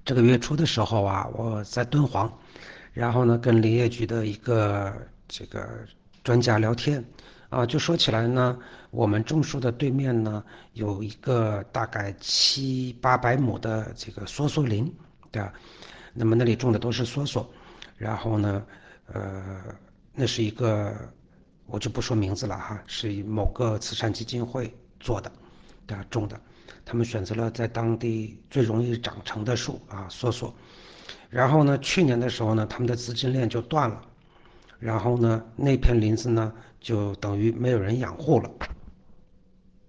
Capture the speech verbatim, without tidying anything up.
这个月初的时候啊，我在敦煌，然后呢跟林业局的一个这个专家聊天，啊，就说起来呢，我们种树的对面呢有一个大概七八百亩的这个梭梭林，对吧？那么那里种的都是梭梭，然后呢，呃，那是一个我就不说名字了哈，是某个慈善基金会做的，对吧？种的。他们选择了在当地最容易长成的树啊，梭梭。然后呢，去年的时候呢，他们的资金链就断了，然后呢，那片林子呢就等于没有人养护了。